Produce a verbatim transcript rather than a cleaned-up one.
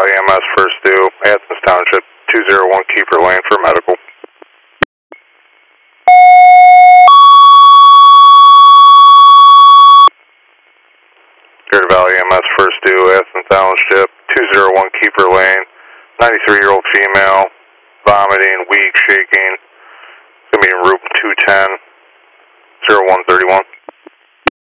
Valley E M S first due, Athens Township, two zero one Keeper Lane for medical. Clear Valley E M S first due, Athens Township, two zero one Keeper Lane, ninety-three-year-old female, vomiting, weak, shaking. It's going to be in room two ten, zero one three one.